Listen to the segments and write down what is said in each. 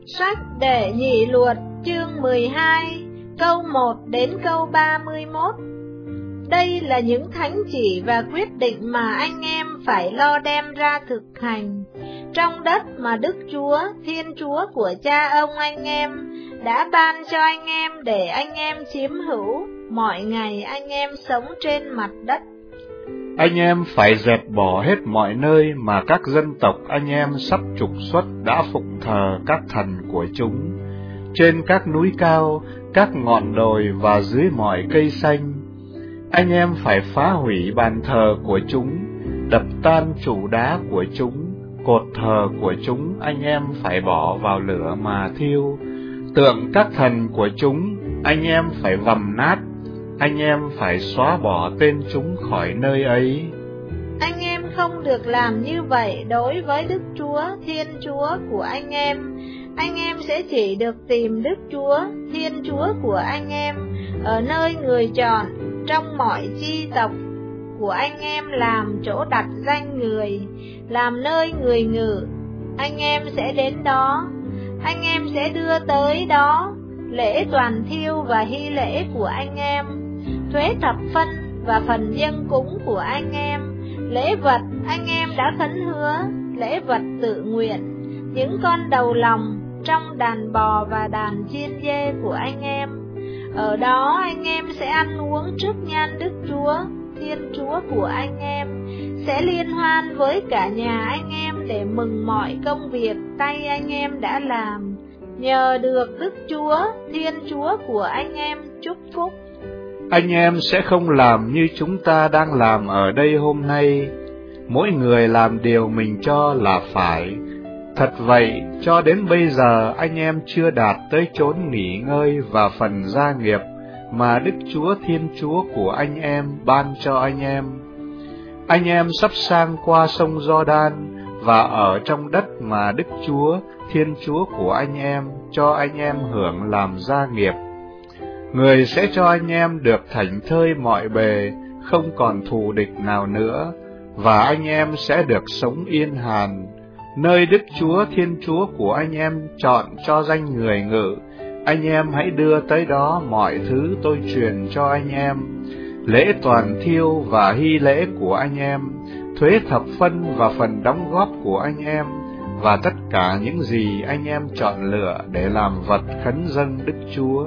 Sách Đệ Nhị Luật chương 12 câu 1 đến câu 31. Đây là những thánh chỉ và quyết định mà anh em phải lo đem ra thực hành trong đất mà Đức Chúa, Thiên Chúa của cha ông anh em đã ban cho anh em để anh em chiếm hữu mọi ngày anh em sống trên mặt đất. Anh em phải dẹp bỏ hết mọi nơi mà các dân tộc anh em sắp trục xuất đã phụng thờ các thần của chúng, trên các núi cao, các ngọn đồi và dưới mọi cây xanh. Anh em phải phá hủy bàn thờ của chúng, đập tan trụ đá của chúng, cột thờ của chúng anh em phải bỏ vào lửa mà thiêu. Tượng các thần của chúng anh em phải vầm nát, anh em phải xóa bỏ tên chúng khỏi nơi ấy. Anh em không được làm như vậy đối với Đức Chúa, Thiên Chúa của anh em. Anh em sẽ chỉ được tìm Đức Chúa, Thiên Chúa của anh em ở nơi người chọn trong mọi chi tộc của anh em làm chỗ đặt danh người, làm nơi người ngự. Anh em sẽ đến đó, anh em sẽ đưa tới đó lễ toàn thiêu và hy lễ của anh em, thuế thập phân và phần dâng cúng của anh em, lễ vật anh em đã khấn hứa, lễ vật tự nguyện, những con đầu lòng trong đàn bò và đàn chiên dê của anh em. Ở đó anh em sẽ ăn uống trước nhan Đức Chúa, Thiên Chúa của anh em, sẽ liên hoan với cả nhà anh em để mừng mọi công việc tay anh em đã làm, nhờ được Đức Chúa, Thiên Chúa của anh em chúc phúc. Anh em sẽ không làm như chúng ta đang làm ở đây hôm nay, mỗi người làm điều mình cho là phải. Thật vậy, cho đến bây giờ anh em chưa đạt tới chốn nghỉ ngơi và phần gia nghiệp mà Đức Chúa Thiên Chúa của anh em ban cho anh em. Anh em sắp sang qua sông Giođan và ở trong đất mà Đức Chúa Thiên Chúa của anh em cho anh em hưởng làm gia nghiệp. Người sẽ cho anh em được thảnh thơi mọi bề, không còn thù địch nào nữa, và anh em sẽ được sống yên hàn. Nơi Đức Chúa Thiên Chúa của anh em chọn cho danh người ngự, anh em hãy đưa tới đó mọi thứ tôi truyền cho anh em, lễ toàn thiêu và hy lễ của anh em, thuế thập phân và phần đóng góp của anh em, và tất cả những gì anh em chọn lựa để làm vật khấn dâng Đức Chúa.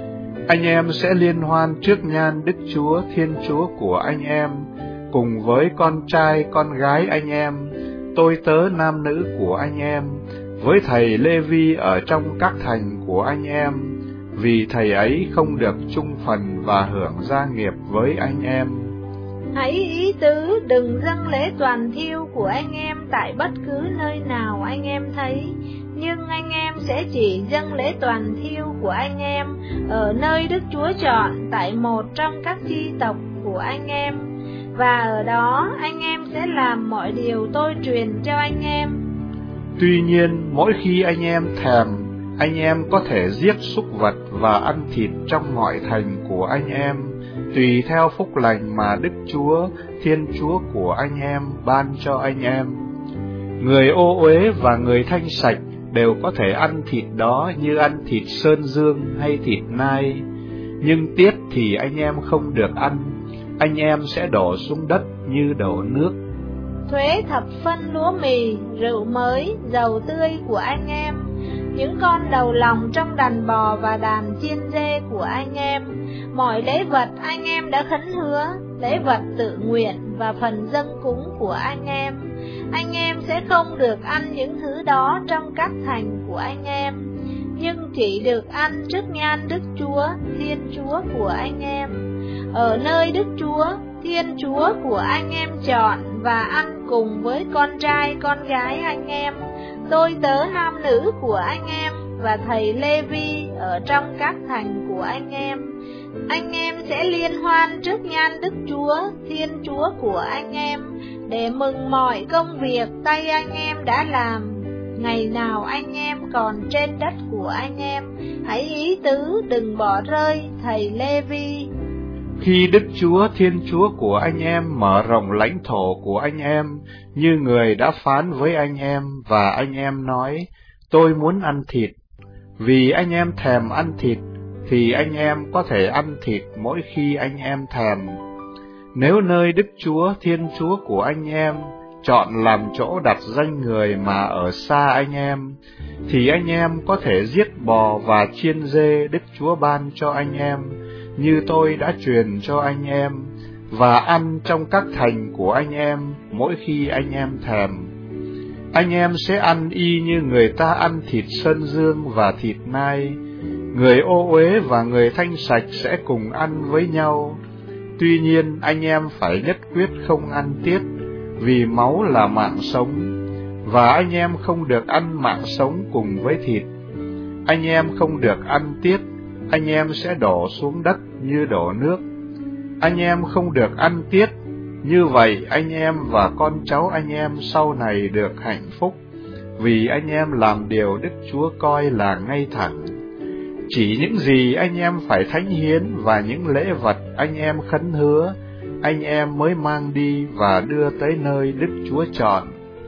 Anh em sẽ liên hoan trước nhan Đức Chúa Thiên Chúa của anh em, cùng với con trai con gái anh em, tôi tớ nam nữ của anh em, với thầy Lê-vi ở trong các thành của anh em, vì thầy ấy không được chung phần và hưởng gia nghiệp với anh em. Hãy ý tứ đừng dâng lễ toàn thiêu của anh em tại bất cứ nơi nào anh em thấy, nhưng anh em sẽ chỉ dâng lễ toàn thiêu của anh em ở nơi Đức Chúa chọn tại một trong các chi tộc của anh em, và ở đó anh em sẽ làm mọi điều tôi truyền cho anh em. Tuy nhiên, mỗi khi anh em thèm, anh em có thể giết súc vật và ăn thịt trong mọi thành của anh em, tùy theo phúc lành mà Đức Chúa, Thiên Chúa của anh em ban cho anh em. Người ô uế và người thanh sạch đều có thể ăn thịt đó như ăn thịt sơn dương hay thịt nai, nhưng tiết thì anh em không được ăn, anh em sẽ đổ xuống đất như đổ nước. Thuế thập phân lúa mì, rượu mới, dầu tươi của anh em, những con đầu lòng trong đàn bò và đàn chiên dê của anh em, mọi lễ vật anh em đã khấn hứa, lễ vật tự nguyện và phần dâng cúng của anh em sẽ không được ăn những thứ đó trong các thành của anh em, nhưng chỉ được ăn trước nhan Đức Chúa, Thiên Chúa của anh em, ở nơi Đức Chúa, Thiên Chúa của anh em chọn, và ăn cùng với con trai con gái anh em, tôi tớ nam nữ của anh em, và thầy Lê-vi ở trong các thành của anh em. Anh em sẽ liên hoan trước nhan Đức Chúa, Thiên Chúa của anh em, để mừng mọi công việc tay anh em đã làm, ngày nào anh em còn trên đất của anh em. Hãy ý tứ đừng bỏ rơi thầy Lê-vi. Khi Đức Chúa Thiên Chúa của anh em mở rộng lãnh thổ của anh em, như người đã phán với anh em, và anh em nói, tôi muốn ăn thịt, Vì anh em thèm ăn thịt, thì anh em có thể ăn thịt mỗi khi anh em thèm. Nếu nơi Đức Chúa Thiên Chúa của anh em chọn làm chỗ đặt danh người mà ở xa anh em, thì anh em có thể giết bò và chiên dê Đức Chúa ban cho anh em, như tôi đã truyền cho anh em, và ăn trong các thành của anh em mỗi khi anh em thèm. Anh em sẽ ăn y như người ta ăn thịt sơn dương và thịt nai. Người ô uế và người thanh sạch sẽ cùng ăn với nhau. Tuy nhiên anh em phải nhất quyết không ăn tiết, vì máu là mạng sống, và anh em không được ăn mạng sống cùng với thịt. Anh em không được ăn tiết, anh em sẽ đổ xuống đất như đổ nước. Anh em không được ăn tiết, như vậy anh em và con cháu anh em sau này được hạnh phúc, vì anh em làm điều Đức Chúa coi là ngay thẳng. Chỉ những gì anh em phải thánh hiến và những lễ vật anh em khấn hứa, anh em mới mang đi và đưa tới nơi Đức Chúa chọn.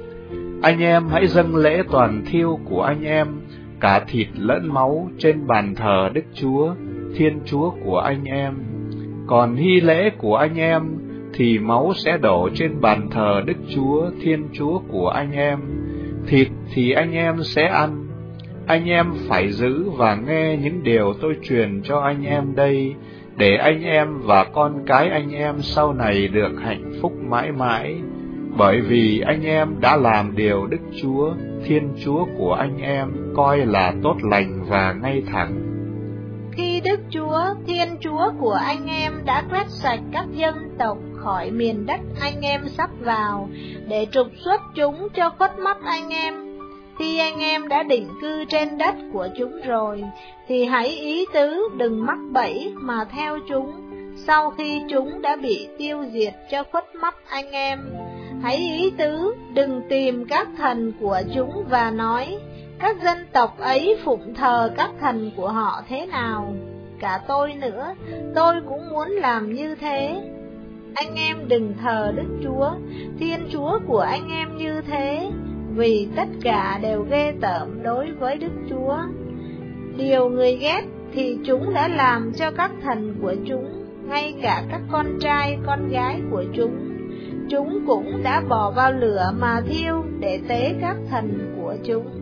Anh em hãy dâng lễ toàn thiêu của anh em, cả thịt lẫn máu, trên bàn thờ Đức Chúa, Thiên Chúa của anh em. Còn hy lễ của anh em thì máu sẽ đổ trên bàn thờ Đức Chúa, Thiên Chúa của anh em. Thịt thì anh em sẽ ăn. Anh em phải giữ và nghe những điều tôi truyền cho anh em đây, để anh em và con cái anh em sau này được hạnh phúc mãi mãi, bởi vì anh em đã làm điều Đức Chúa, Thiên Chúa của anh em coi là tốt lành và ngay thẳng. Khi Đức Chúa, Thiên Chúa của anh em đã quét sạch các dân tộc khỏi miền đất anh em sắp vào, để trục xuất chúng cho khuất mắt anh em, khi anh em đã định cư trên đất của chúng rồi, thì hãy ý tứ đừng mắc bẫy mà theo chúng, sau khi chúng đã bị tiêu diệt cho khuất mắt anh em. Hãy ý tứ đừng tìm các thần của chúng và nói, các dân tộc ấy phụng thờ các thần của họ thế nào, cả tôi nữa, tôi cũng muốn làm như thế. Anh em đừng thờ Đức Chúa, Thiên Chúa của anh em như thế, vì tất cả đều ghê tởm đối với Đức Chúa. Điều người ghét thì chúng đã làm cho các thần của chúng, ngay cả các con trai con gái của chúng cũng đã bỏ vào lửa mà thiêu để tế các thần của chúng.